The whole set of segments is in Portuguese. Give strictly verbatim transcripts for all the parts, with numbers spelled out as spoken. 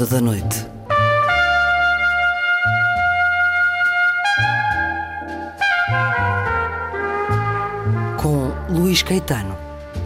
Ronda da Noite. Com Luís Caetano.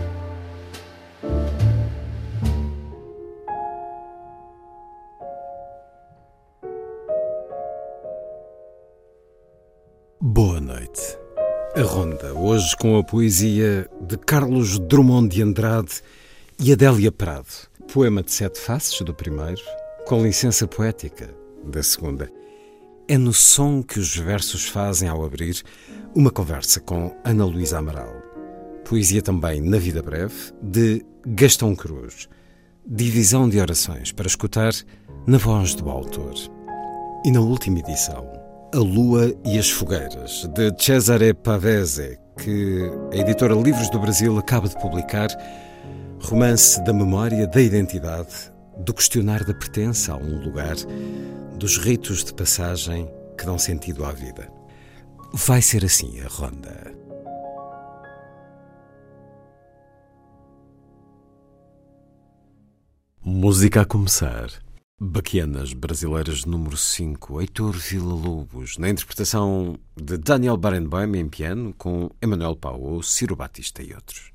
Boa noite. A Ronda, hoje com a poesia de Carlos Drummond de Andrade e Adélia Prado. Poema de sete faces, do primeiro, com licença poética, da segunda. É no som que os versos fazem ao abrir uma conversa com Ana Luísa Amaral. Poesia também Na Vida Breve, de Gastão Cruz. Divisão de orações para escutar na voz do autor. E na última edição, A Lua e as Fogueiras, de Cesare Pavese, que a editora Livros do Brasil acaba de publicar, romance da memória, da identidade, do questionar da pertença a um lugar, dos ritos de passagem que dão sentido à vida. Vai ser assim a Ronda. Música a começar. Baquianas Brasileiras número cinco, Heitor Villa-Lobos, na interpretação de Daniel Barenboim em piano, com Emanuel Paulo, Ciro Batista e outros.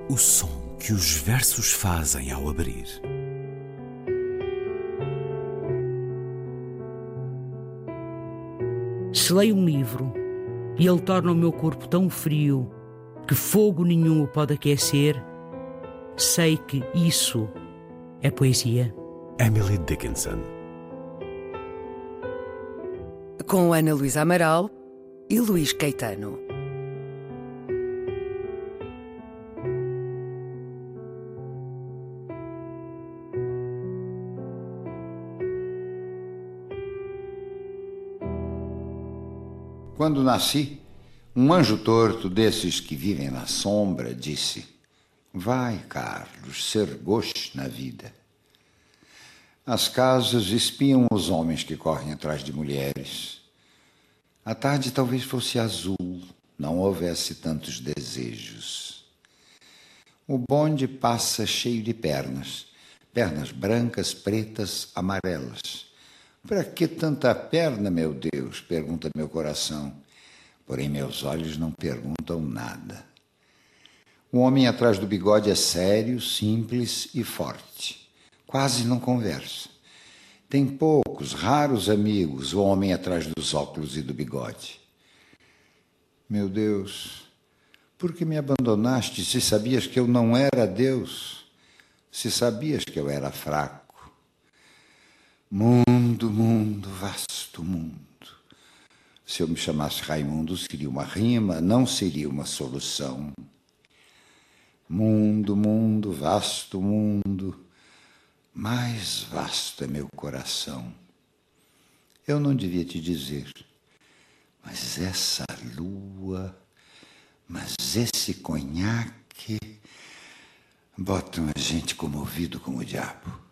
o som que os versos fazem ao abrir. Se leio um livro e ele torna o meu corpo tão frio que fogo nenhum o pode aquecer, sei que isso é poesia. Emily Dickinson. Com Ana Luísa Amaral e Luís Caetano. Quando nasci, um anjo torto desses que vivem na sombra disse: vai, Carlos, ser gosto na vida. As casas espiam os homens que correm atrás de mulheres. A tarde talvez fosse azul, não houvesse tantos desejos. O bonde passa cheio de pernas, pernas brancas, pretas, amarelas. Para que tanta perna, meu Deus? Pergunta meu coração. Porém, meus olhos não perguntam nada. O homem atrás do bigode é sério, simples e forte. Quase não conversa. Tem poucos, raros amigos, o homem atrás dos óculos e do bigode. Meu Deus, por que me abandonaste se sabias que eu não era Deus? Se sabias que eu era fraco? Mundo, mundo, vasto mundo. Se eu me chamasse Raimundo, seria uma rima, não seria uma solução. Mundo, mundo, vasto mundo, mais vasto é meu coração. Eu não devia te dizer, mas essa lua, mas esse conhaque, botam a gente comovido com o diabo.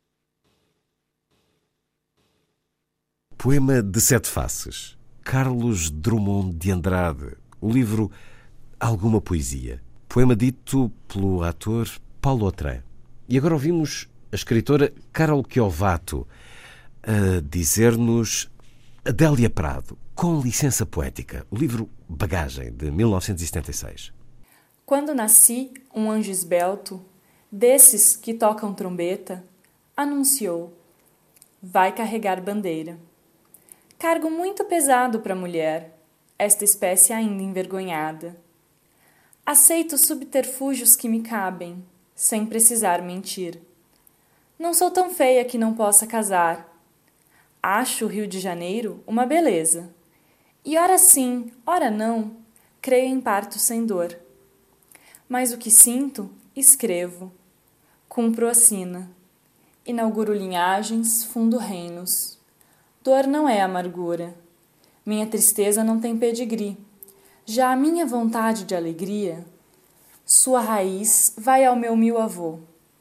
Poema de Sete Faces, Carlos Drummond de Andrade, o livro Alguma Poesia. Poema dito pelo ator Paulo Autran. E agora ouvimos a escritora Carol Chiovato a dizer-nos Adélia Prado, com licença poética, o livro Bagagem, de mil novecentos e setenta e seis. Quando nasci, um anjo esbelto, desses que tocam trombeta, anunciou: vai carregar bandeira. Cargo muito pesado para a mulher, esta espécie ainda envergonhada. Aceito subterfúgios que me cabem, sem precisar mentir. Não sou tão feia que não possa casar. Acho o Rio de Janeiro uma beleza. E ora sim, ora não, creio em parto sem dor. Mas o que sinto, escrevo. Cumpro a sina. Inauguro linhagens, fundo reinos. Dor não é amargura. Minha tristeza não tem pedigree. Já a minha vontade de alegria, sua raiz vai ao meu mil avô.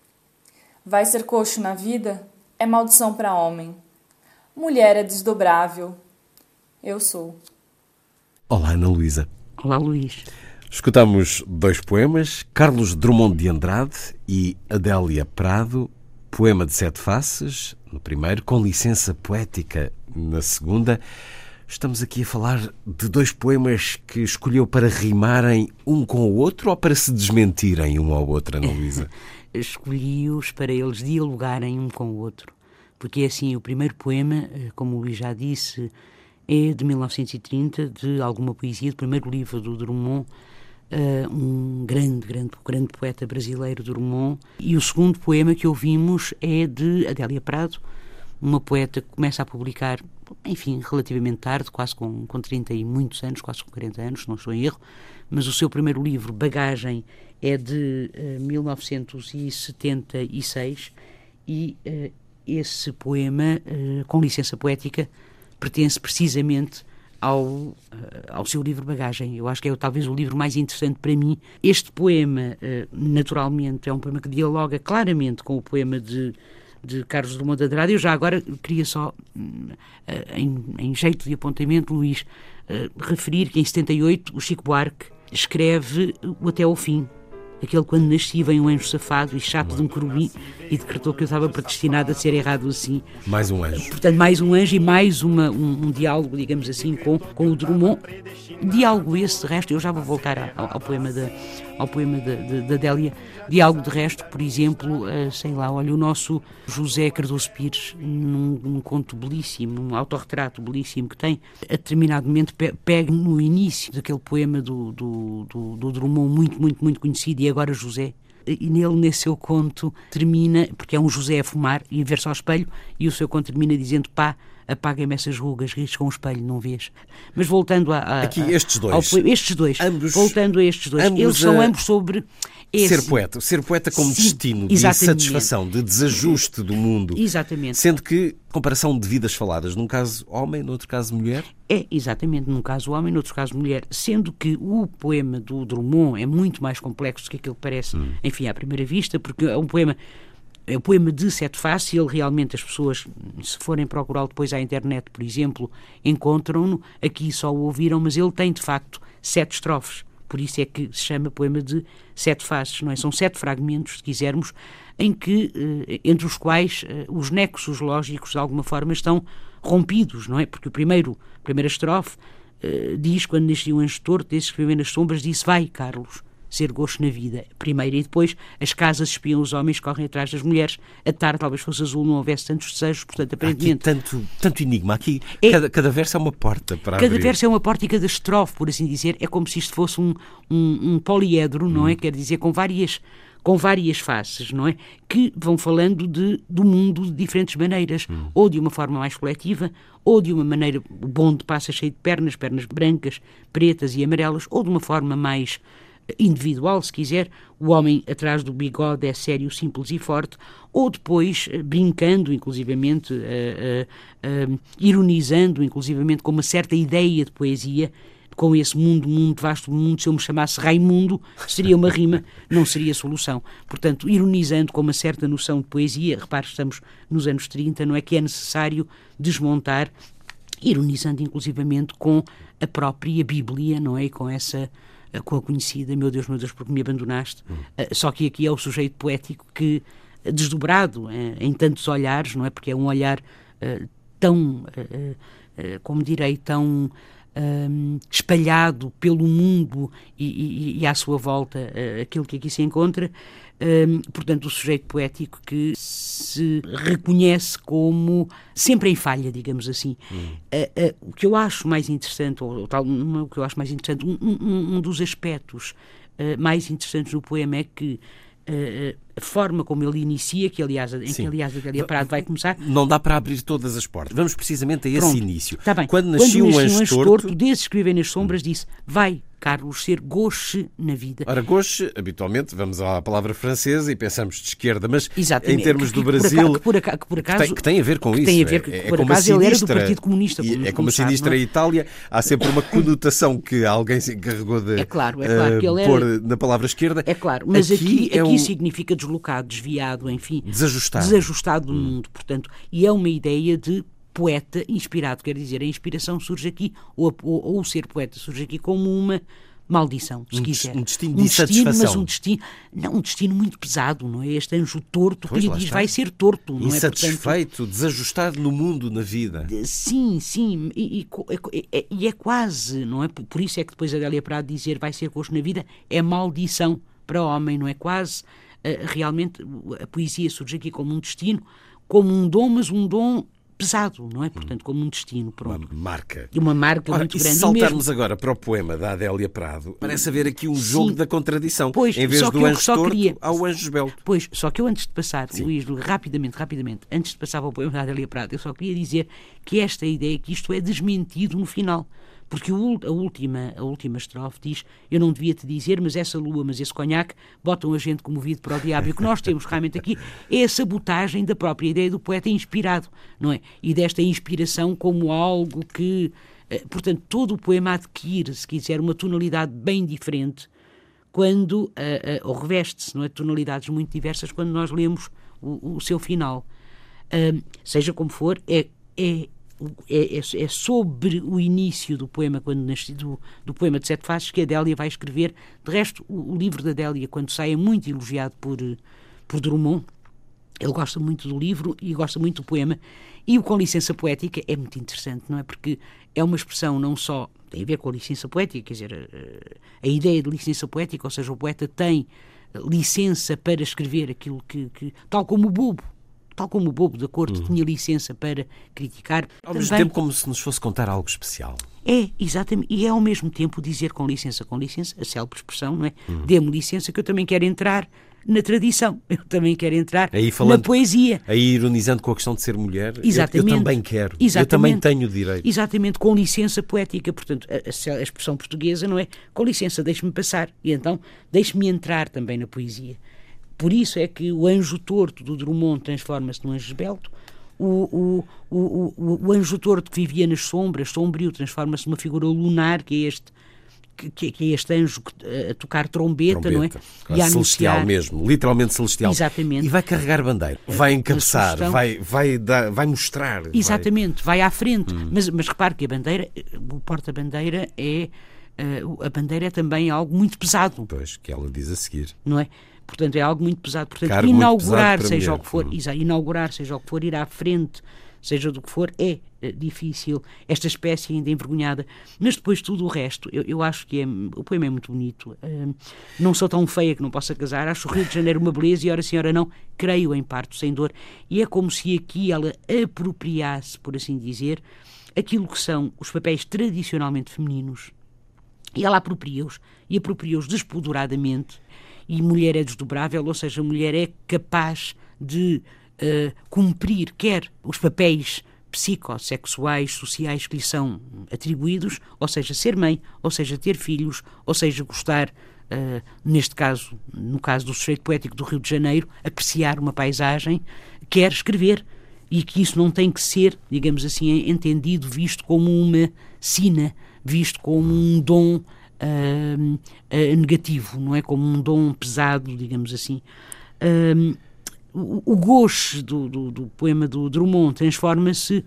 Vai ser coxo na vida é maldição para homem. Mulher é desdobrável. Eu sou. Olá, Ana Luísa. Olá, Luís. Escutamos dois poemas, Carlos Drummond de Andrade e Adélia Prado, Poema de Sete Faces, no primeiro, com licença poética, na segunda. Estamos aqui a falar de dois poemas que escolheu para rimarem um com o outro ou para se desmentirem um ao outro, Ana Luísa? Escolhi-os para eles dialogarem um com o outro. Porque é assim, o primeiro poema, como o Luís já disse, é de mil novecentos e trinta, de Alguma Poesia, do primeiro livro do Drummond, Uh, um grande, grande, grande poeta brasileiro, Drummond. E o segundo poema que ouvimos é de Adélia Prado, uma poeta que começa a publicar, enfim, relativamente tarde, quase com, com trinta e muitos anos, quase com quarenta anos, se não estou em erro, mas o seu primeiro livro, Bagagem, é de uh, mil novecentos e setenta e seis e uh, esse poema, uh, com licença poética, pertence precisamente Ao, ao seu livro Bagagem. Eu acho que é talvez o livro mais interessante para mim. Este poema, naturalmente, é um poema que dialoga claramente com o poema de, de Carlos Drummond de Andrade. Eu já agora queria só, em, em jeito de apontamento, Luís, referir que em setenta e oito o Chico Buarque escreve o Até ao Fim, aquele quando nasci vem um anjo safado e chato de um querubim e decretou que eu estava predestinado a ser errado assim. Mais um anjo. Portanto, mais um anjo e mais uma, um, um diálogo, digamos assim, com, com o Drummond. Diálogo esse, de resto, eu já vou voltar ao, ao poema da, ao poema da, da, da Adélia. Diálogo de resto, por exemplo, uh, sei lá, olha, o nosso José Cardoso Pires, num, num conto belíssimo, um autorretrato belíssimo que tem, a determinado momento pe- pega no início daquele poema do, do, do, do Drummond, muito, muito, muito conhecido, E Agora José. E nele, nesse seu conto, termina, porque é um José a fumar e a ver-se ao espelho, e o seu conto termina dizendo: pá, apaga-me essas rugas, ris com o espelho, não vês? Mas voltando a... a Aqui, estes dois. Ao, estes dois. Ambos, voltando a estes dois. ambos Eles são a... ambos sobre... Esse. Ser poeta. Ser poeta como Sim, destino, de exatamente. insatisfação, de desajuste do mundo. Exatamente. Sendo que, comparação de vidas faladas, num caso homem, no outro caso mulher... É, exatamente, num caso homem, no outro caso mulher, sendo que o poema do Drummond é muito mais complexo do que aquilo que parece, hum. enfim, à primeira vista, porque é um poema... É o poema de sete faces, e ele realmente, as pessoas, se forem procurá-lo depois à internet, por exemplo, encontram-no. Aqui só o ouviram, mas ele tem, de facto, sete estrofes. Por isso é que se chama poema de sete faces, não é? São sete fragmentos, se quisermos, em que, entre os quais os nexos lógicos, de alguma forma, estão rompidos, não é? Porque o primeiro, a primeira estrofe diz: quando nasci um anjo torto, desses que vivem nas sombras, disse: vai, Carlos, ser gosto na vida. Primeiro, e depois as casas espiam os homens, correm atrás das mulheres. A tarde talvez fosse azul, não houvesse tantos desejos, portanto, aparentemente... Há aqui tanto, tanto enigma. Aqui, é, cada, cada verso é uma porta para cada abrir. Cada verso é uma porta, e cada estrofe, por assim dizer, é como se isto fosse um, um, um poliedro, não é? Quer dizer, com várias... com várias faces, não é? Que vão falando de, do mundo de diferentes maneiras, hum. ou de uma forma mais coletiva, ou de uma maneira, o bonde passa cheio de pernas, pernas brancas, pretas e amarelas, ou de uma forma mais individual, se quiser, o homem atrás do bigode é sério, simples e forte, ou depois, brincando, inclusivamente, uh, uh, uh, ironizando, inclusivamente, com uma certa ideia de poesia, com esse mundo, mundo, vasto mundo, se eu me chamasse Raimundo, seria uma rima, não seria solução. Portanto, ironizando com uma certa noção de poesia, repare, estamos nos anos trinta, não é que é necessário desmontar, ironizando inclusivamente com a própria Bíblia, não é? E com essa, com a conhecida, meu Deus, meu Deus, porque me abandonaste. Hum. Uh, só que aqui é o sujeito poético que, desdobrado uh, em tantos olhares, não é? Porque é um olhar uh, tão, uh, uh, como direi, tão... Um, espalhado pelo mundo e, e, e à sua volta uh, aquilo que aqui se encontra, um, portanto o sujeito poético que se reconhece como sempre em falha, digamos assim. Hum. Uh, uh, o que eu acho mais interessante, ou, ou tal, não, o que eu acho mais interessante, um, um, um dos aspectos uh, mais interessantes do poema é que Uh, a forma como ele inicia, que aliás, em que aliás a Adélia Prado vai começar... Não dá para abrir todas as portas. Vamos precisamente a esse Pronto, início. Tá bem. Quando nasci um anjo torto... torto, desses que vivem nas sombras, disse: vai, Carlos, ser gauche na vida. Ora, gauche, habitualmente, vamos à palavra francesa e pensamos de esquerda, mas exatamente, em termos que, do que, Brasil... Que por acaso... Que, por acaso, que, tem, que tem a ver com que isso. Tem a ver, que, é, por é como acaso a sinistra, ele era do Partido Comunista. Como, é como como a sinistra sabe, é? Itália, há sempre uma conotação que alguém se encarregou de é claro, é claro, uh, que ele pôr era, na palavra esquerda. É claro, mas aqui, aqui, é aqui um... significa deslocado, desviado, enfim... Desajustado. Desajustado do hum. mundo, portanto, e é uma ideia de poeta inspirado, quer dizer, a inspiração surge aqui, ou, ou, ou o ser poeta surge aqui como uma maldição, se um quiser. Um destino de um insatisfação. Destino, mas um destino, não, um destino muito pesado, não é? Este anjo torto pois, que lhe diz está. vai ser torto, não insatisfeito, é? Portanto, desajustado no mundo, na vida. Sim, sim, e, e, e, e é quase, não é? Por isso é que depois a Adélia Prado dizer vai ser coxo na vida é maldição para o homem, não é? Quase, uh, realmente, a poesia surge aqui como um destino, como um dom, mas um dom pesado, não é? Portanto, como um destino, pronto. Uma marca. E uma marca Ora, muito e grande. se saltarmos mesmo... agora para o poema da Adélia Prado, parece haver aqui um Sim. jogo da contradição. Pois, em vez só do que eu anjo só torto, queria... ao anjo esbelto. Pois, só que eu antes de passar, Sim. Luís, rapidamente, rapidamente, antes de passar para o poema da Adélia Prado, eu só queria dizer que esta ideia, que isto é desmentido no final. Porque o, a, última, a última estrofe diz: eu não devia te dizer, mas essa lua, mas esse conhaque botam a gente comovido para o diabo. E o que nós temos realmente aqui é a sabotagem da própria ideia do poeta inspirado, não é? E desta inspiração como algo que... Portanto, todo o poema adquire, se quiser, uma tonalidade bem diferente quando, uh, uh, ou reveste-se, não é? Tonalidades muito diversas quando nós lemos o, o seu final. Uh, seja como for, é... é é, é, é sobre o início do poema, quando nasce, do, do poema de Sete Faces, que a Adélia vai escrever. De resto, o, o livro da Adélia, quando sai, é muito elogiado por, por Drummond. Ele gosta muito do livro e gosta muito do poema. E o Com Licença Poética é muito interessante, não é? Porque é uma expressão não só... tem a ver com a licença poética, quer dizer, a, a ideia de licença poética, ou seja, o poeta tem licença para escrever aquilo que... que tal como o bobo, tal como o bobo da corte uhum. tinha licença para criticar. Ao mesmo tempo como se nos fosse contar algo especial. É, exatamente. E é ao mesmo tempo dizer com licença, com licença, a célebre expressão, não é? Uhum. Dê-me licença que eu também quero entrar na tradição, eu também quero entrar aí falando, na poesia. Aí ironizando com a questão de ser mulher, exatamente. Eu, eu também quero, exatamente. eu também tenho direito. Exatamente, com licença poética, portanto, a, a, a expressão portuguesa não é com licença, deixe-me passar, e então deixe-me entrar também na poesia. Por isso é que o anjo torto do Drummond transforma-se num anjo esbelto, o, o, o, o, o anjo torto que vivia nas sombras, sombrio, transforma-se numa figura lunar, que é este Que, que é este anjo a tocar trombeta, trombeta, não é? E a celestial anunciar... mesmo, literalmente celestial. Exatamente. E vai carregar bandeira, vai encabeçar, vai, vai, dar, vai mostrar. Exatamente, vai, vai à frente. Hum. Mas, mas repare que a bandeira, o porta-bandeira é, uh, a bandeira é também algo muito pesado. Pois, que ela diz a seguir. Não é? Portanto, é algo muito pesado. Portanto, Cargo inaugurar, muito pesado seja o que for, hum. exa, inaugurar, seja o que for, ir à frente, seja do que for, é difícil, esta espécie ainda envergonhada, mas depois tudo o resto, eu, eu acho que é, o poema é muito bonito, uh, não sou tão feia que não possa casar, acho o Rio de Janeiro uma beleza e ora sim, ora não, creio em parto sem dor, e é como se aqui ela apropriasse, por assim dizer, aquilo que são os papéis tradicionalmente femininos, e ela apropria-os, e apropria-os despoduradamente, e mulher é desdobrável, ou seja, a mulher é capaz de uh, cumprir quer os papéis psicossexuais, sociais que lhe são atribuídos, ou seja, ser mãe, ou seja, ter filhos, ou seja, gostar, uh, neste caso, no caso do sujeito poético do Rio de Janeiro, apreciar uma paisagem, quer escrever, e que isso não tem que ser, digamos assim, entendido, visto como uma sina, visto como um dom uh, uh, negativo, não é? Como um dom pesado, digamos assim. Uh, O, o gauche do, do, do poema do Drummond transforma-se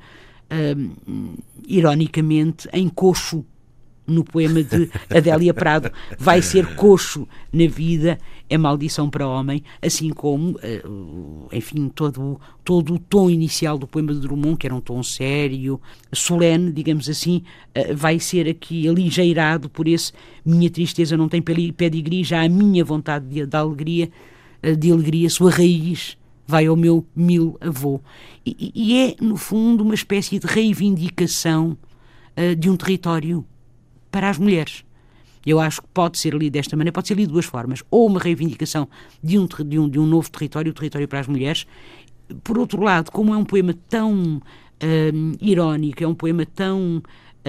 um, ironicamente em coxo no poema de Adélia Prado. Vai ser coxo na vida, é maldição para homem, assim como uh, enfim, todo, todo o tom inicial do poema de Drummond, que era um tom sério, solene, digamos assim, uh, vai ser aqui aligeirado por esse minha tristeza não tem pedigree, já a minha vontade de, de alegria de alegria, sua raiz vai ao meu mil avô. E, e é, no fundo, uma espécie de reivindicação uh, de um território para as mulheres. Eu acho que pode ser lido desta maneira, pode ser lido de duas formas. Ou uma reivindicação de um, de um, de um novo território, o território para as mulheres. Por outro lado, como é um poema tão uh, irónico, é um poema tão...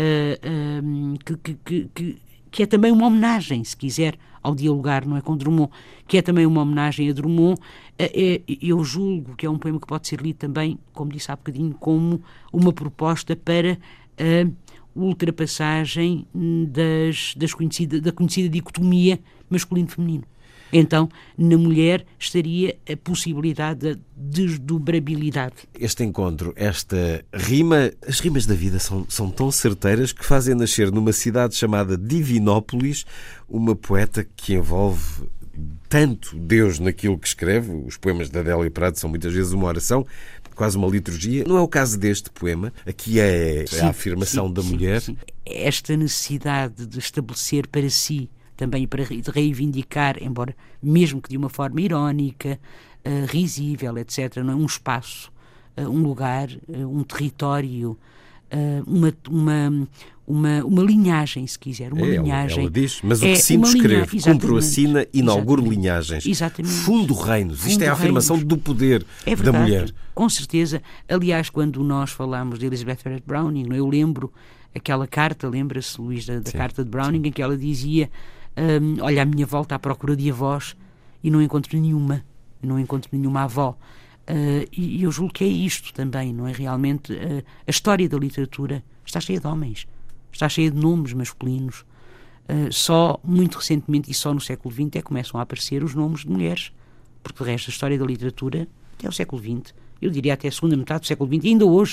Uh, uh, que, que, que, que, que é também uma homenagem, se quiser, ao dialogar, não é, com Drummond, que é também uma homenagem a Drummond. É, eu julgo que é um poema que pode ser lido também, como disse há bocadinho, como uma proposta para a ultrapassagem das, das conhecida, da conhecida dicotomia masculino-feminino. Então, na mulher estaria a possibilidade da desdobrabilidade. Este encontro, esta rima, as rimas da vida são, são tão certeiras que fazem nascer numa cidade chamada Divinópolis uma poeta que envolve tanto Deus naquilo que escreve. Os poemas da Adélia Prado são muitas vezes uma oração, quase uma liturgia. Não é o caso deste poema. Aqui é sim, a afirmação sim, da sim, mulher. Sim. Esta necessidade de estabelecer para si, também para reivindicar, embora mesmo que de uma forma irónica, uh, risível, etcétera, não é? Um espaço, uh, um lugar, uh, um território, uh, uma, uma, uma, uma linhagem, se quiser, uma é, linhagem. Ela diz, mas o é que sinto escreve, linha... cumpro, assina, inauguro exatamente. linhagens. Exatamente. Fundo reinos. Fundo Isto é a afirmação reinos. do poder é da mulher. Com certeza. Aliás, quando nós falamos de Elizabeth Barrett Browning, eu lembro aquela carta, lembra-se, Luís, da, da carta de Browning, sim. em que ela dizia: Um, olha, a minha volta à procura de avós e não encontro nenhuma, não encontro nenhuma avó. Uh, e, e eu julgo que é isto também, não é? Realmente, uh, a história da literatura está cheia de homens, está cheia de nomes masculinos. Uh, só muito recentemente, e só no século vinte, é que começam a aparecer os nomes de mulheres, porque de resto a história da literatura, até o século vinte, eu diria até a segunda metade do século vinte, e ainda hoje,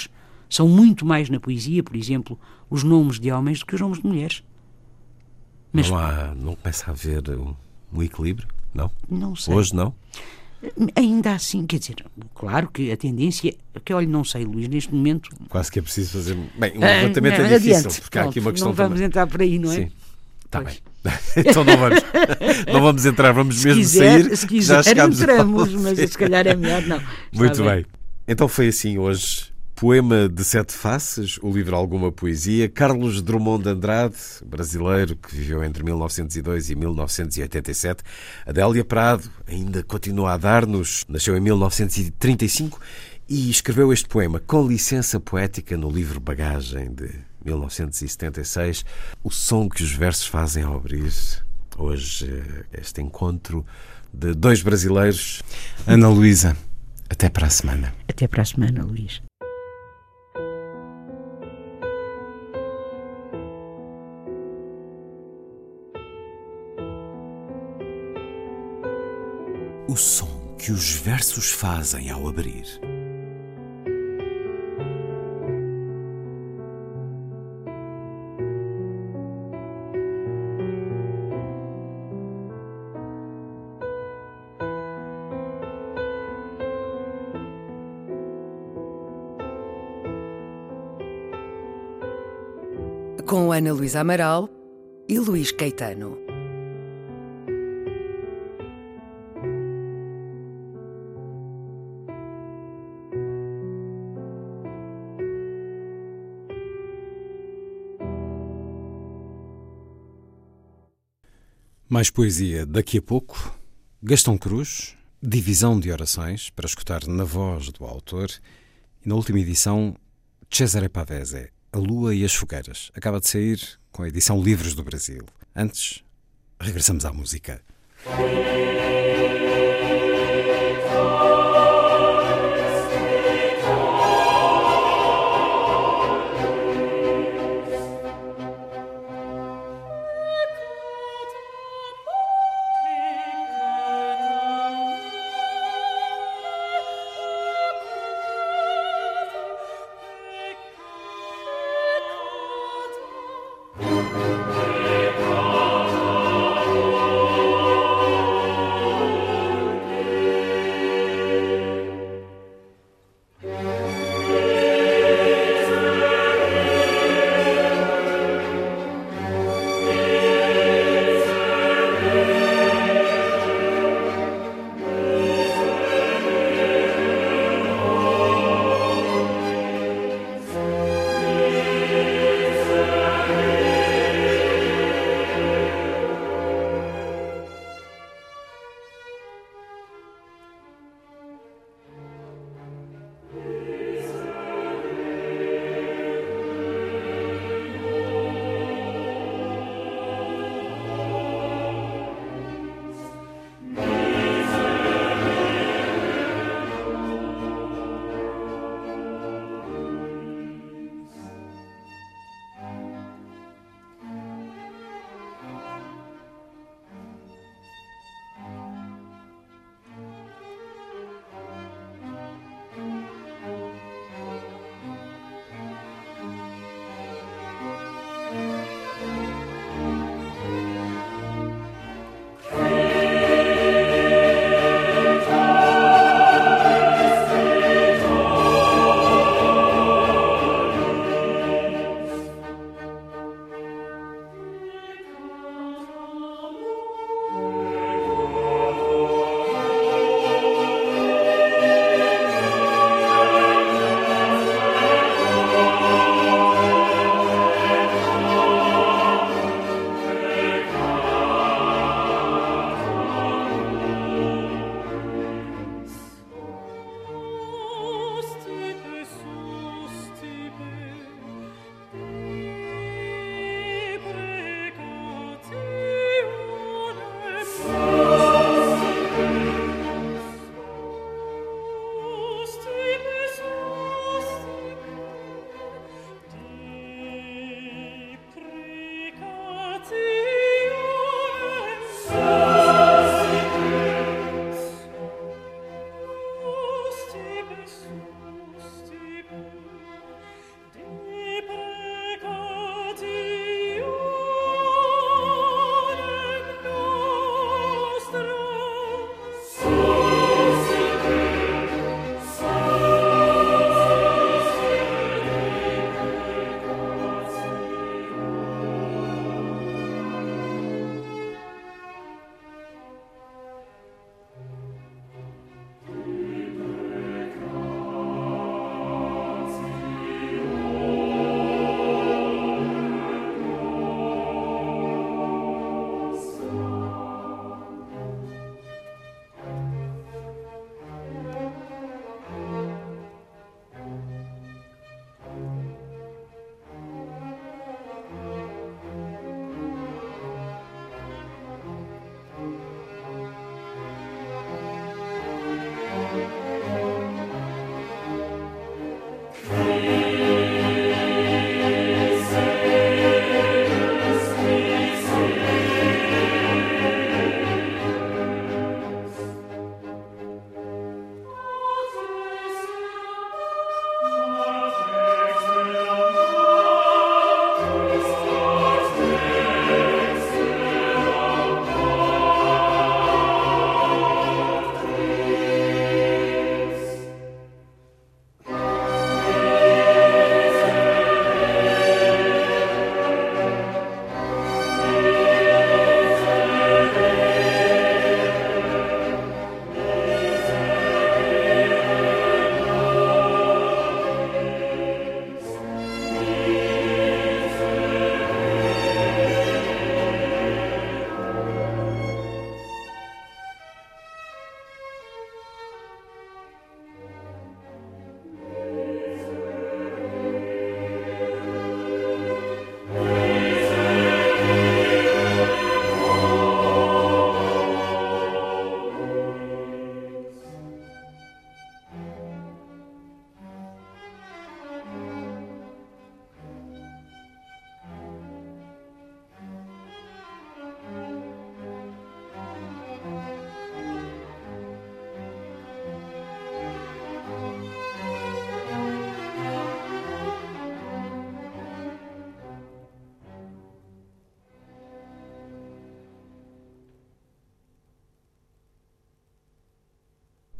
São muito mais na poesia, por exemplo, os nomes de homens do que os nomes de mulheres. Mas não, há, não começa a haver um, um equilíbrio? Não? Não sei. Hoje não? Ainda assim, quer dizer, claro que a tendência, que olha, não sei, Luís, neste momento... Quase que é preciso fazer... Bem, um levantamento ah, é difícil, adiante, porque há aqui uma questão não vamos também. entrar por aí, não é? Sim, está bem. Então não vamos, não vamos entrar, vamos se mesmo quiser, sair. Se quiser, já entramos, mas se calhar é melhor não. Está Muito bem. bem. Então foi assim hoje. Poema de Sete Faces, o livro Alguma Poesia. Carlos Drummond de Andrade, brasileiro que viveu entre mil novecentos e dois e mil novecentos e oitenta e sete. Adélia Prado ainda continua a dar-nos. Nasceu em mil novecentos e trinta e cinco e escreveu este poema com licença poética no livro Bagagem de mil novecentos e setenta e seis. O som que os versos fazem ao abrir hoje este encontro de dois brasileiros. Ana Luísa, até para a semana. Até para a semana, Luís. O som que os versos fazem ao abrir. Com Ana Luísa Amaral e Luís Caetano. Mais poesia daqui a pouco. Gastão Cruz, divisão de orações, para escutar na voz do autor. E na última edição, Cesare Pavese, A Lua e as Fogueiras. Acaba de sair com a edição Livros do Brasil. Antes, regressamos à música.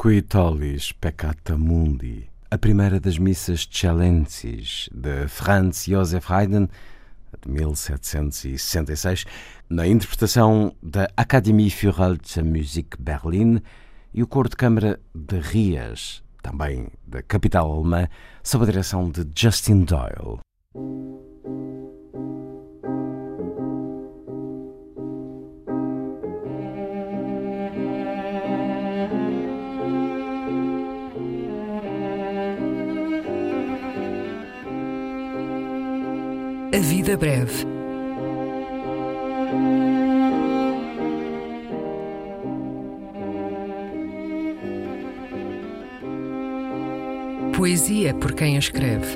Qui tollis peccata mundi, a primeira das missas Cellensis de Franz Joseph Haydn, de mil setecentos e sessenta e seis, na interpretação da Akademie für Alte Musik Berlin e o coro de câmara de Rias, também da capital alemã, sob a direção de Justin Doyle. A vida breve. Poesia por quem a escreve.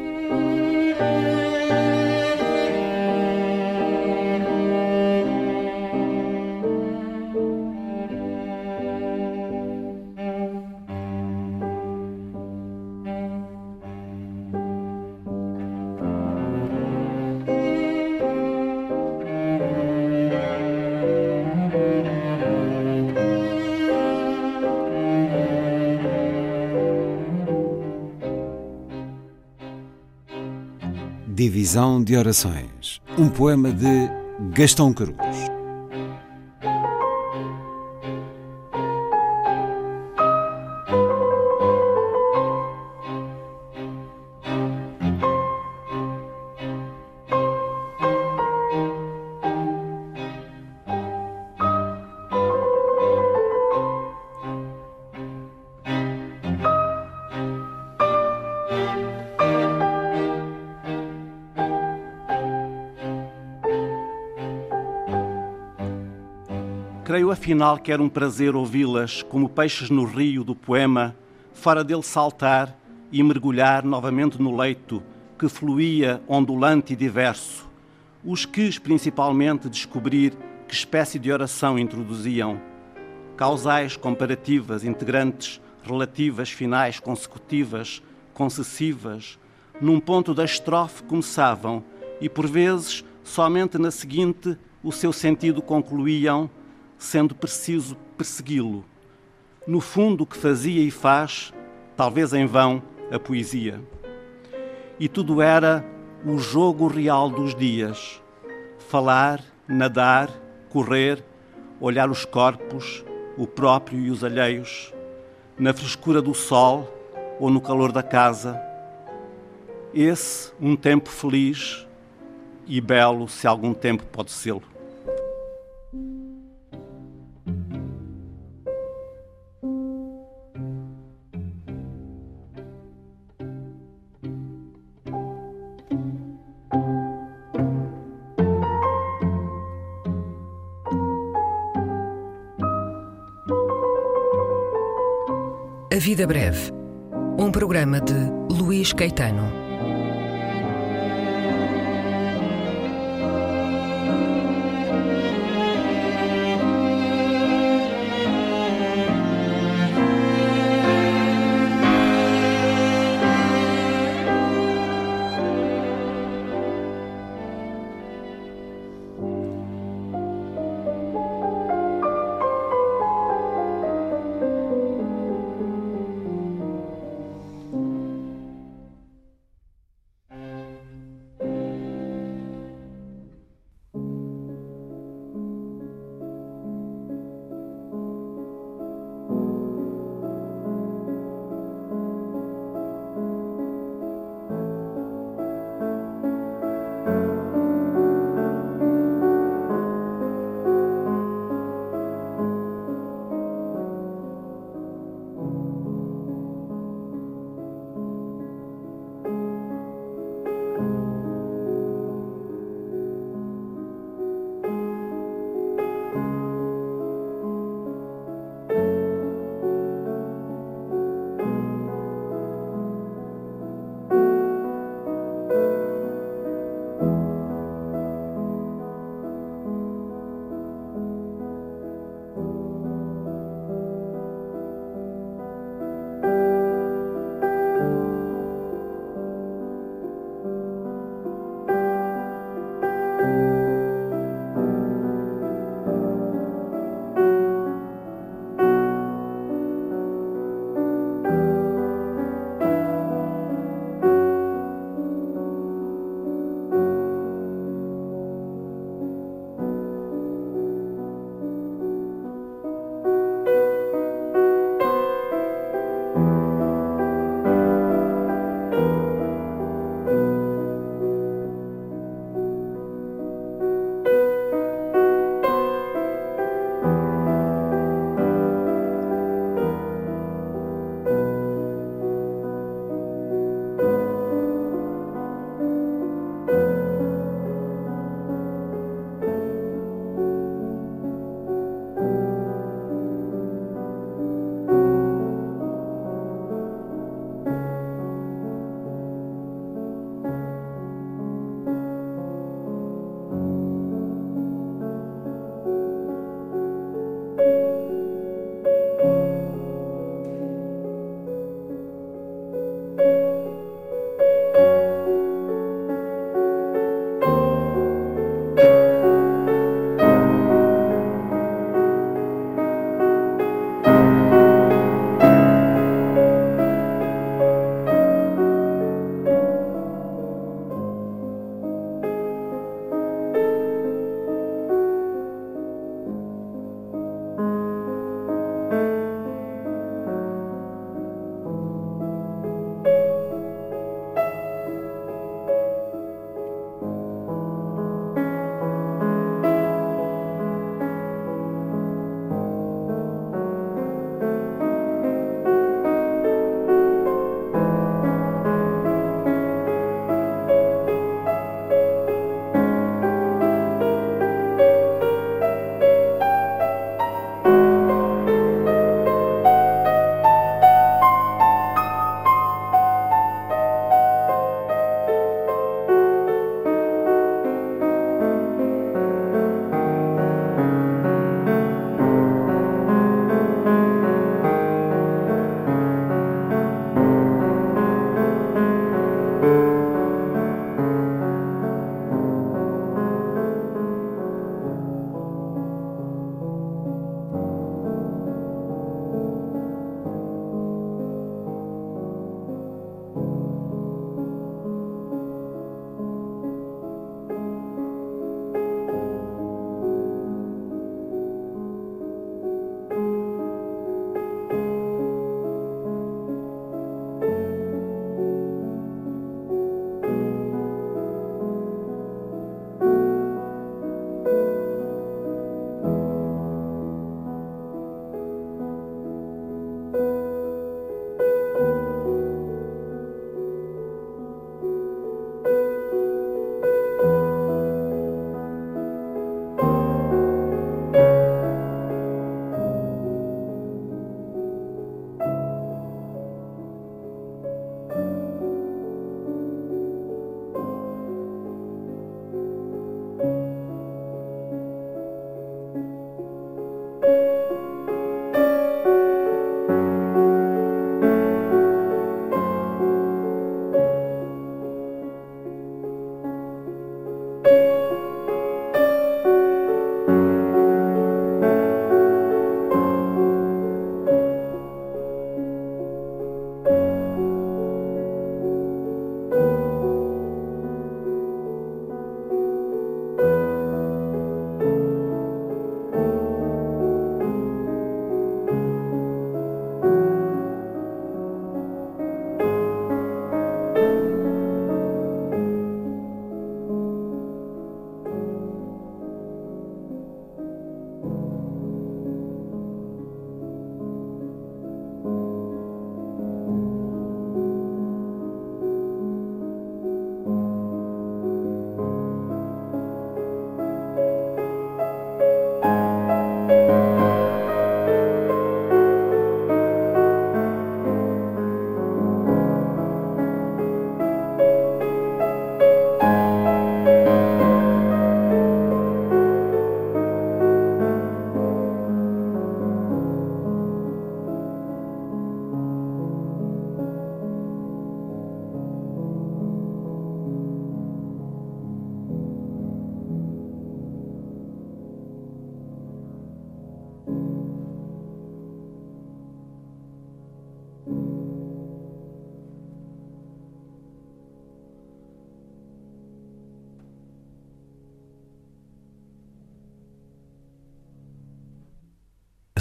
Divisão de orações. Um poema de Gastão Cruz. Creio afinal que era um prazer ouvi-las como peixes no rio do poema, fora dele saltar e mergulhar novamente no leito que fluía ondulante e diverso. Os quis principalmente descobrir que espécie de oração introduziam. Causais, comparativas, integrantes, relativas, finais, consecutivas, concessivas, num ponto da estrofe começavam e por vezes somente na seguinte o seu sentido concluíam, sendo preciso persegui-lo. No fundo, o que fazia e faz, talvez em vão, a poesia. E tudo era o jogo real dos dias. Falar, nadar, correr, olhar os corpos, o próprio e os alheios, na frescura do sol ou no calor da casa. Esse, um tempo feliz e belo, se algum tempo pode ser-lo. A Vida Breve, um programa de Luís Caetano.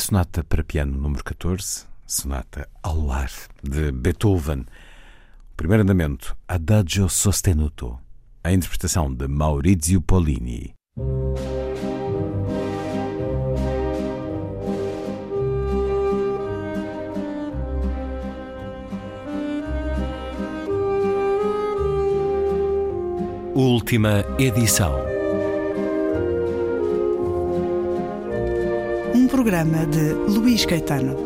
Sonata para Piano número catorze, Sonata ao Lar, de Beethoven. O primeiro andamento, Adagio Sostenuto, a interpretação de Maurizio Pollini. Última edição. Um programa de Luís Caetano.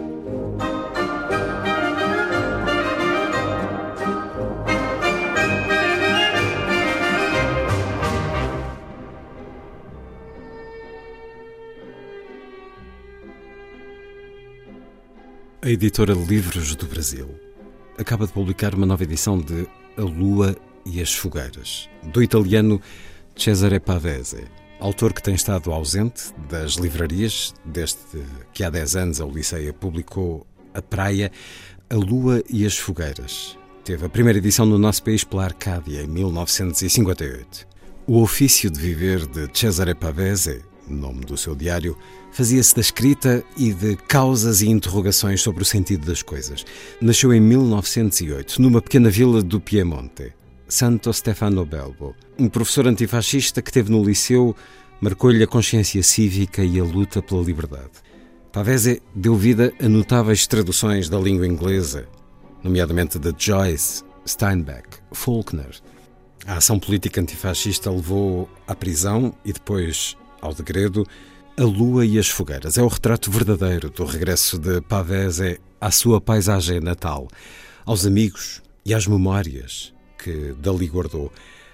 A editora Livros do Brasil acaba de publicar uma nova edição de A Lua e as Fogueiras, do italiano Cesare Pavese, autor que tem estado ausente das livrarias desde que há dez anos a Odisseia publicou A Praia, A Lua e as Fogueiras. Teve a primeira edição no nosso país pela Arcádia, em mil novecentos e cinquenta e oito. O ofício de viver de Cesare Pavese, nome do seu diário, fazia-se da escrita e de causas e interrogações sobre o sentido das coisas. Nasceu em mil novecentos e oito, numa pequena vila do Piemonte, Santo Stefano Belbo. Um professor antifascista que teve no liceu marcou-lhe a consciência cívica e a luta pela liberdade. Pavese deu vida a notáveis traduções da língua inglesa, nomeadamente de Joyce, Steinbeck, Faulkner. A ação política antifascista levou à prisão e depois ao degredo. A Lua e as Fogueiras é o retrato verdadeiro do regresso de Pavese à sua paisagem natal, aos amigos e às memórias que dali guardou.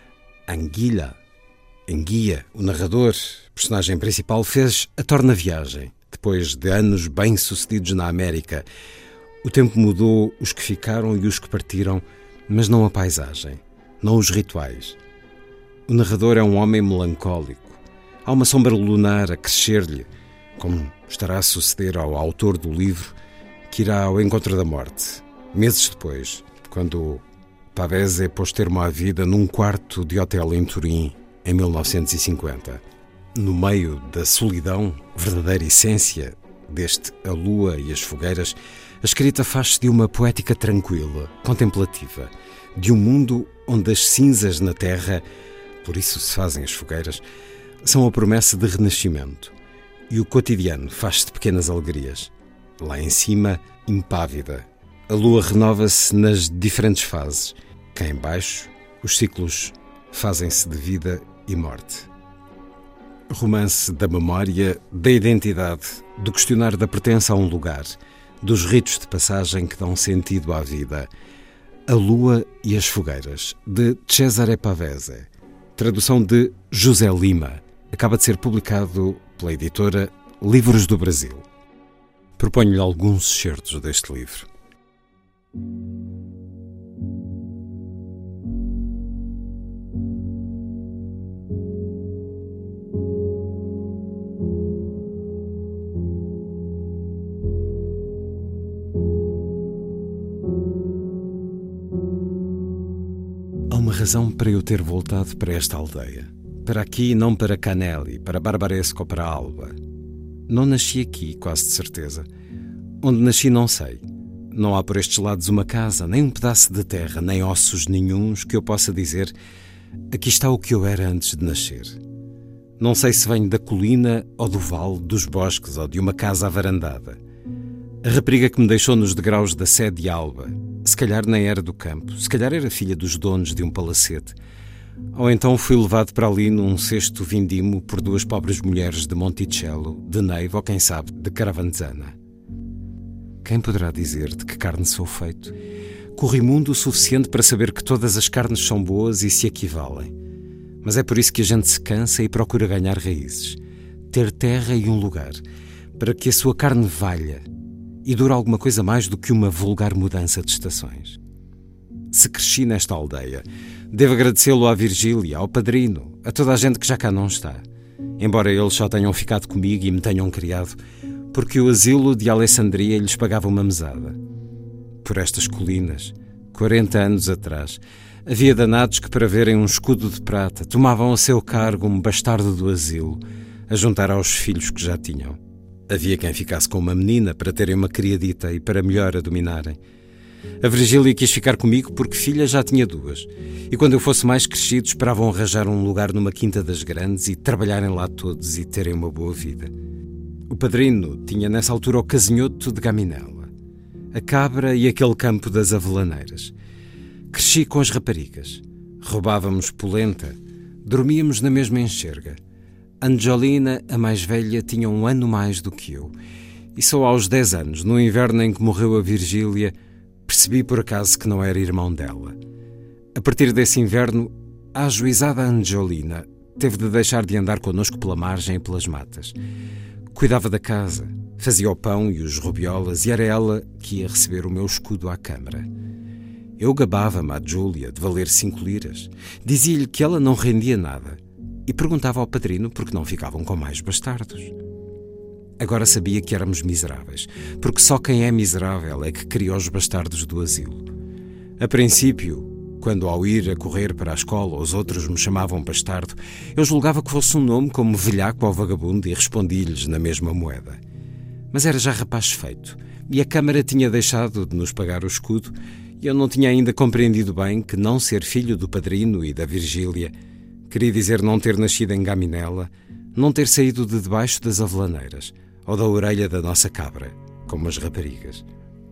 Anguilla, Enguia, o narrador, personagem principal, fez a torna-viagem. Depois de anos bem-sucedidos na América, o tempo mudou os que ficaram e os que partiram, mas não a paisagem, não os rituais. O narrador é um homem melancólico. Há uma sombra lunar a crescer-lhe, como estará a suceder ao autor do livro, que irá ao encontro da morte, meses depois, quando Pavese pôs termo à vida num quarto de hotel em Turim, em mil novecentos e cinquenta. No meio da solidão, verdadeira essência deste A Lua e as Fogueiras, a escrita faz-se de uma poética tranquila, contemplativa, de um mundo onde as cinzas na terra, por isso se fazem as fogueiras, são a promessa de renascimento, e o cotidiano faz-se de pequenas alegrias. Lá em cima, impávida, a lua renova-se nas diferentes fases. Cá em baixo, os ciclos fazem-se de vida e morte. Romance da memória, da identidade, do questionar da pertença a um lugar, dos ritos de passagem que dão sentido à vida. A Lua e as Fogueiras, de Cesare Pavese. Tradução de José Lima. Acaba de ser publicado pela editora Livros do Brasil. Proponho-lhe alguns excertos deste livro. Há uma razão para eu ter voltado para esta aldeia. Para aqui e não para Canelli, para Barbaresco ou para Alba. Não nasci aqui, quase de certeza. Onde nasci não sei. Não há por estes lados uma casa, nem um pedaço de terra, nem ossos nenhuns que eu possa dizer: aqui está o que eu era antes de nascer. Não sei se venho da colina ou do vale, dos bosques ou de uma casa avarandada. A rapariga que me deixou nos degraus da sede de Alba, se calhar nem era do campo, se calhar era filha dos donos de um palacete. Ou então fui levado para ali num cesto vindimo por duas pobres mulheres de Monticello, de Neiva ou quem sabe, de Caravanzana. Quem poderá dizer de que carne sou feito? Corro imundo o suficiente para saber que todas as carnes são boas e se equivalem. Mas é por isso que a gente se cansa e procura ganhar raízes. Ter terra e um lugar, para que a sua carne valha e dure alguma coisa mais do que uma vulgar mudança de estações. Se cresci nesta aldeia, devo agradecê-lo à Virgília, ao padrino, a toda a gente que já cá não está, embora eles só tenham ficado comigo e me tenham criado, porque o asilo de Alessandria lhes pagava uma mesada. Por estas colinas, quarenta anos atrás, havia danados que, para verem um escudo de prata, tomavam a seu cargo um bastardo do asilo, a juntar aos filhos que já tinham. Havia quem ficasse com uma menina para terem uma criadita e para melhor a dominarem. A Virgília quis ficar comigo porque filha já tinha duas. E quando eu fosse mais crescido, esperavam arranjar um lugar numa quinta das grandes e trabalharem lá todos e terem uma boa vida. O padrino tinha nessa altura o casinhoto de Gaminela, a cabra e aquele campo das avelaneiras. Cresci com as raparigas. Roubávamos polenta. Dormíamos na mesma enxerga. Angelina, a mais velha, tinha um ano mais do que eu. E só aos dez anos, no inverno em que morreu a Virgília, percebi por acaso que não era irmão dela. A partir desse inverno, a ajuizada Angelina teve de deixar de andar connosco pela margem e pelas matas. Cuidava da casa, fazia o pão e os robiolas e era ela que ia receber o meu escudo à câmara. Eu gabava-me à Júlia de valer cinco liras. Dizia-lhe que ela não rendia nada e perguntava ao padrino por que não ficavam com mais bastardos. Agora sabia que éramos miseráveis, porque só quem é miserável é que cria os bastardos do asilo. A princípio, quando ao ir a correr para a escola os outros me chamavam bastardo, eu julgava que fosse um nome como velhaco ou vagabundo e respondi-lhes na mesma moeda. Mas era já rapaz feito, e a Câmara tinha deixado de nos pagar o escudo, e eu não tinha ainda compreendido bem que não ser filho do padrino e da Virgília queria dizer não ter nascido em Gaminela, não ter saído de debaixo das avelaneiras ou da orelha da nossa cabra, como as raparigas.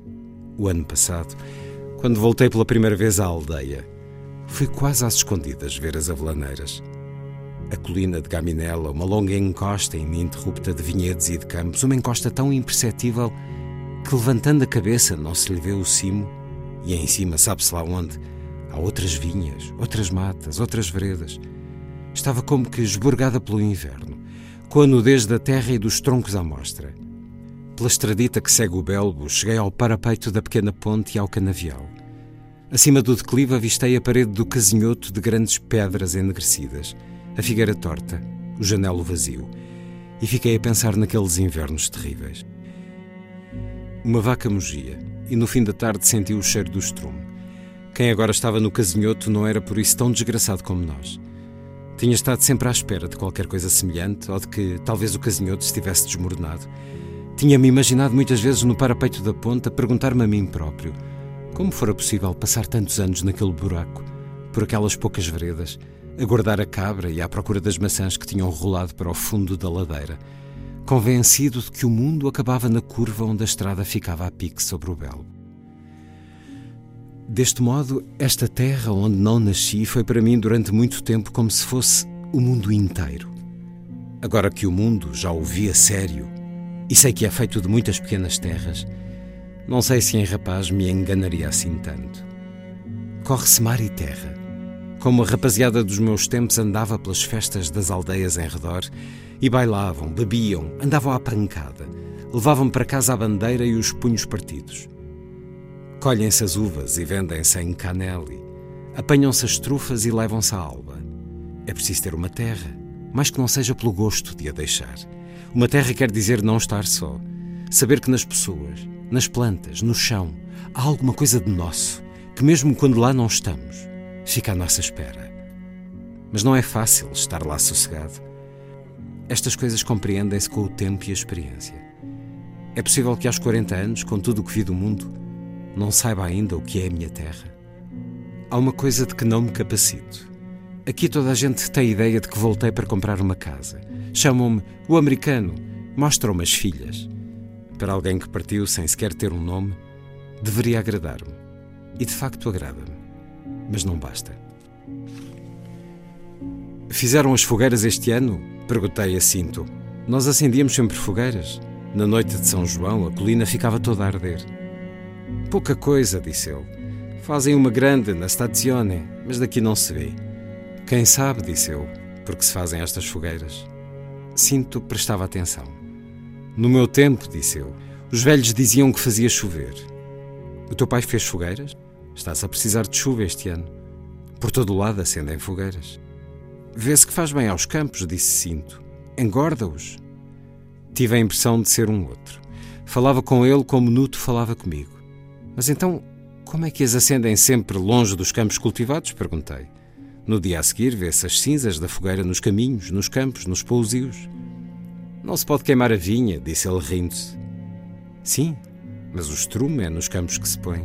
O ano passado, quando voltei pela primeira vez à aldeia, fui quase às escondidas ver as avelaneiras. A colina de Gaminela, uma longa encosta ininterrupta de vinhedos e de campos, uma encosta tão imperceptível que, levantando a cabeça, não se lhe vê o cimo, e em cima, sabe-se lá onde, há outras vinhas, outras matas, outras veredas. Estava como que esburgada pelo inverno, com a nudez da terra e dos troncos à mostra. Pela estradita que segue o Belbo, cheguei ao parapeito da pequena ponte e ao canavial. Acima do declive avistei a parede do casinhoto de grandes pedras enegrecidas, a figueira torta, o janelo vazio, e fiquei a pensar naqueles invernos terríveis. Uma vaca mugia, e no fim da tarde senti o cheiro do estrume. Quem agora estava no casinhoto não era por isso tão desgraçado como nós. Tinha estado sempre à espera de qualquer coisa semelhante, ou de que talvez o casinhoto estivesse desmoronado. Tinha-me imaginado muitas vezes no parapeito da ponte a perguntar-me a mim próprio como fora possível passar tantos anos naquele buraco, por aquelas poucas veredas, a guardar a cabra e à procura das maçãs que tinham rolado para o fundo da ladeira, convencido de que o mundo acabava na curva onde a estrada ficava a pique sobre o Belbo. Deste modo, esta terra onde não nasci foi para mim durante muito tempo como se fosse o mundo inteiro. Agora que o mundo já o vi a sério, e sei que é feito de muitas pequenas terras, não sei se em rapaz me enganaria assim tanto. Corre-se mar e terra, como a rapaziada dos meus tempos andava pelas festas das aldeias em redor, e bailavam, bebiam, andavam à pancada, levavam para casa a bandeira e os punhos partidos. Colhem-se as uvas e vendem-se em Canelli, apanham-se as trufas e levam-se à alba. É preciso ter uma terra, mas que não seja pelo gosto de a deixar. Uma terra quer dizer não estar só, saber que nas pessoas, nas plantas, no chão, há alguma coisa de nosso, que mesmo quando lá não estamos, fica à nossa espera. Mas não é fácil estar lá sossegado. Estas coisas compreendem-se com o tempo e a experiência. É possível que aos quarenta anos, com tudo o que vi do mundo, não saiba ainda o que é a minha terra. Há uma coisa de que não me capacito. Aqui toda a gente tem a ideia de que voltei para comprar uma casa. Chamam-me o americano, mostram-me as filhas. Para alguém que partiu sem sequer ter um nome, deveria agradar-me. E de facto agrada-me. Mas não basta. Fizeram as fogueiras este ano? Perguntei a Cinto. Nós acendíamos sempre fogueiras. Na noite de São João, a colina ficava toda a arder. Pouca coisa, disse ele. Fazem uma grande na stazione, mas daqui não se vê. Quem sabe, disse eu, porque se fazem estas fogueiras. Cinto prestava atenção. No meu tempo, disse eu, os velhos diziam que fazia chover. O teu pai fez fogueiras? Está-se a precisar de chuva este ano. Por todo o lado acendem fogueiras. Vê-se que faz bem aos campos, disse Cinto. Engorda-os. Tive a impressão de ser um outro. Falava com ele como Nuto falava comigo. Mas então, como é que as acendem sempre longe dos campos cultivados? Perguntei. No dia a seguir vê-se as cinzas da fogueira nos caminhos, nos campos, nos pousios. Não se pode queimar a vinha, disse ele rindo-se. Sim, mas o estrume é nos campos que se põe.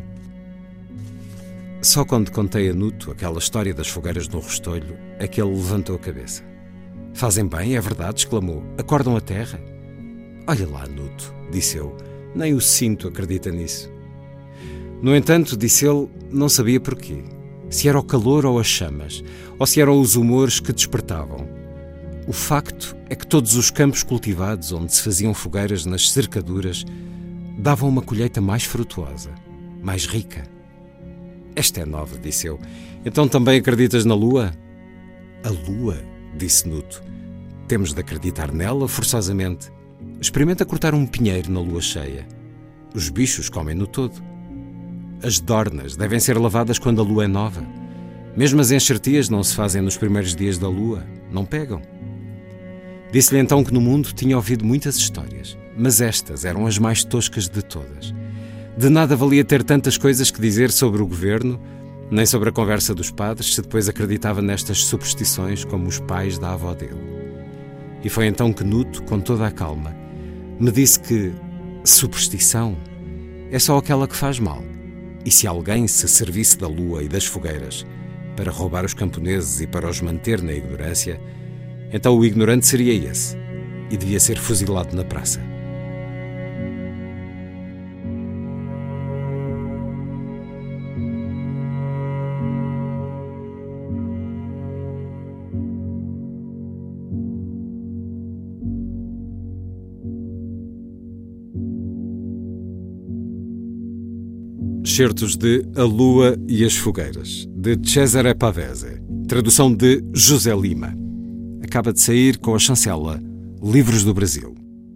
Só quando contei a Nuto aquela história das fogueiras no Restolho é que ele levantou a cabeça. Fazem bem, é verdade, exclamou. Acordam a terra. Olha lá, Nuto, disse eu. Nem o cinto acredita nisso. No entanto, disse ele, não sabia porquê. Se era o calor ou as chamas, ou se eram os humores que despertavam. O facto é que todos os campos cultivados onde se faziam fogueiras nas cercaduras davam uma colheita mais frutuosa, mais rica. Esta é nova, disse eu. Então também acreditas na lua? A lua, disse Nuto. Temos de acreditar nela forçosamente. Experimenta cortar um pinheiro na lua cheia. Os bichos comem-no todo. As dornas devem ser lavadas quando a lua é nova. Mesmo as enxertias não se fazem nos primeiros dias da lua. Não pegam. Disse-lhe então que no mundo tinha ouvido muitas histórias, mas estas eram as mais toscas de todas. De nada valia ter tantas coisas que dizer sobre o governo, nem sobre a conversa dos padres, se depois acreditava nestas superstições como os pais da avó dele. E foi então que Nuto, com toda a calma, me disse que superstição é só aquela que faz mal. E se alguém se servisse da lua e das fogueiras para roubar os camponeses e para os manter na ignorância, então o ignorante seria esse e devia ser fuzilado na praça. Excertos de A Lua e as Fogueiras, de Cesare Pavese, tradução de José Lima. Acaba de sair com a chancela Livros do Brasil.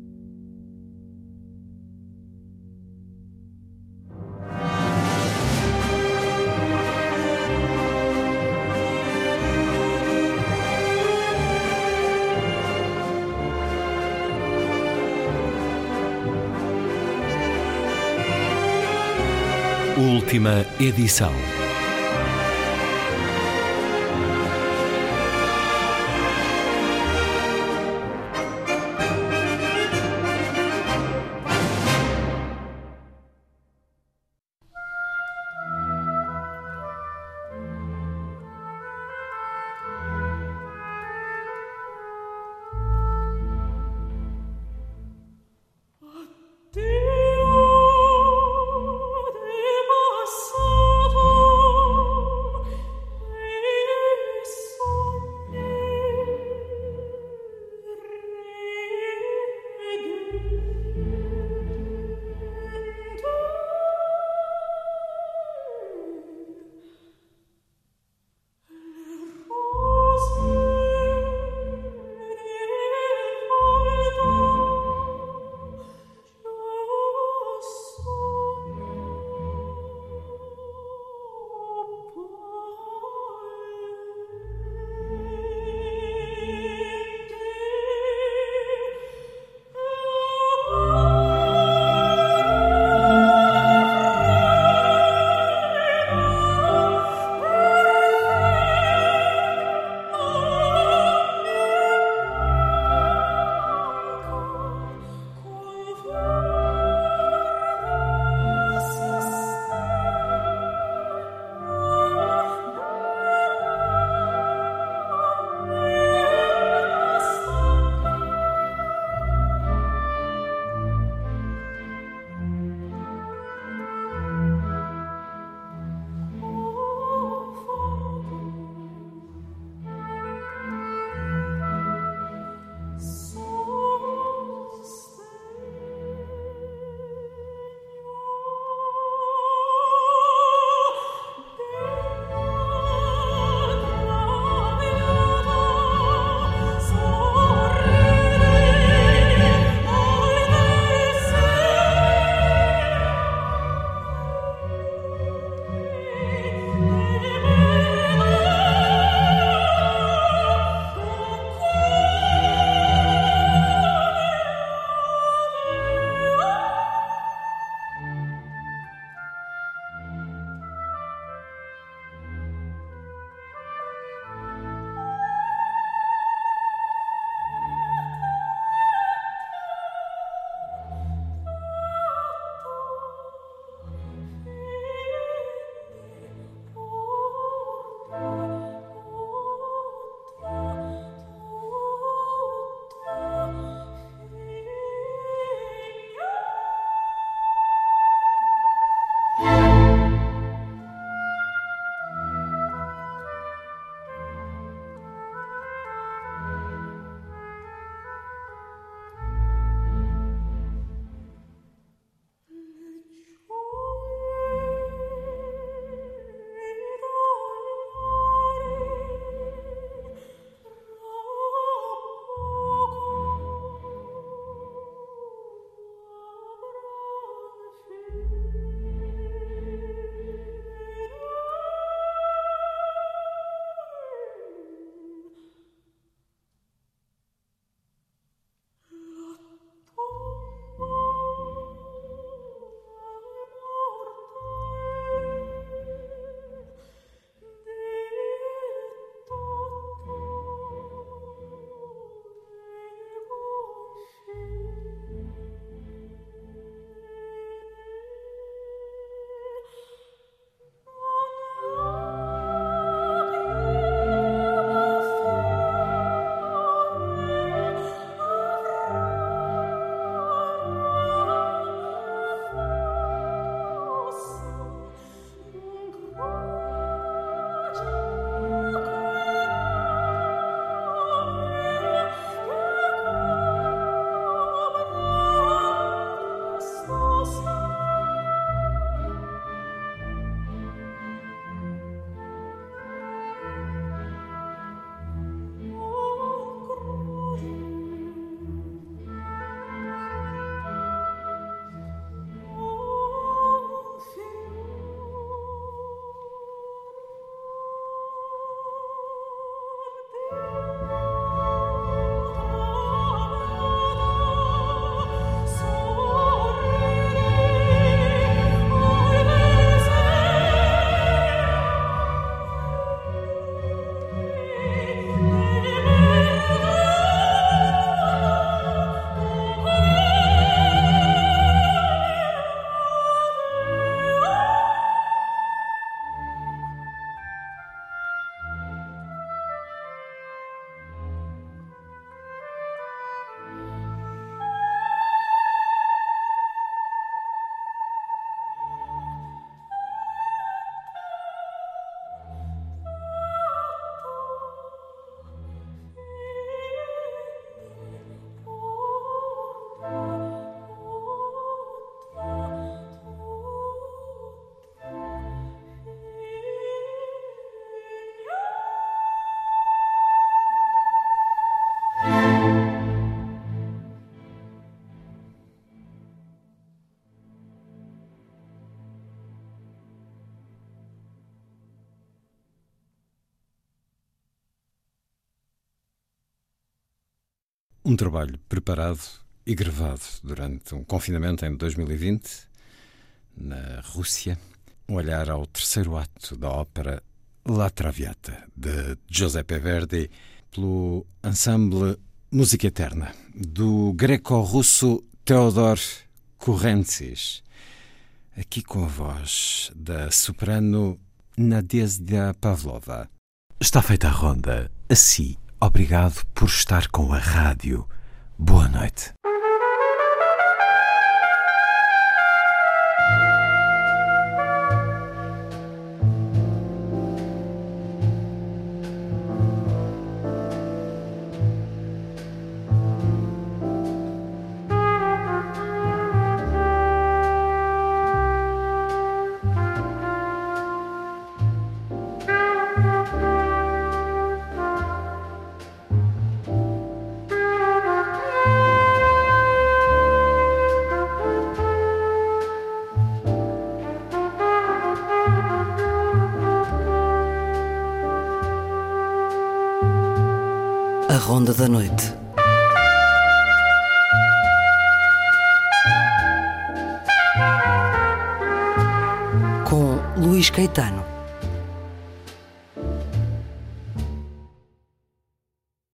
Última edição. Dio de passato Um trabalho preparado e gravado durante um confinamento em dois mil e vinte, na Rússia. Um olhar ao terceiro ato da ópera La Traviata, de Giuseppe Verdi, pelo ensemble Música Eterna, do greco-russo Theodor Kurentzis. Aqui com a voz da soprano Nadezhda Pavlova. Está feita a ronda. Assim, obrigado por estar com a rádio. Boa noite. A Ronda da Noite. Com Luís Caetano.